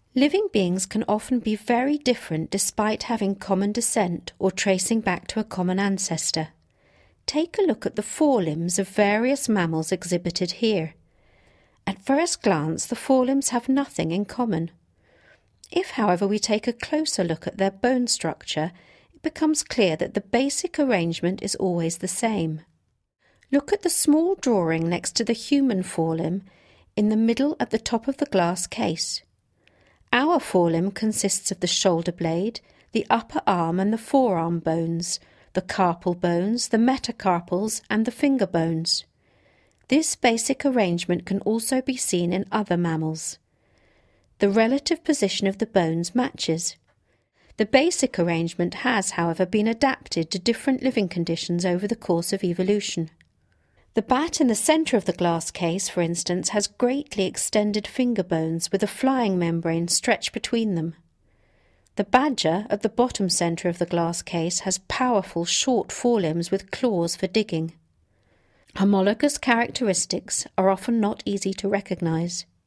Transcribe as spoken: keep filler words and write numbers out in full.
Living beings can often be very different despite having common descent or tracing back to a common ancestor. Take a look at the forelimbs of various mammals exhibited here. At first glance, the forelimbs have nothing in common. If, however, we take a closer look at their bone structure, it becomes clear that the basic arrangement is always the same. Look at the small drawing next to the human forelimb in the middle at the top of the glass case. Our forelimb consists of the shoulder blade, the upper arm and the forearm bones, the carpal bones, the metacarpals and the finger bones. This basic arrangement can also be seen in other mammals. The relative position of the bones matches. The basic arrangement has, however, been adapted to different living conditions over the course of evolution. The bat in the centre of the glass case, for instance, has greatly extended finger bones with a flying membrane stretched between them. The badger at the bottom centre of the glass case has powerful short forelimbs with claws for digging. Homologous characteristics are often not easy to recognise.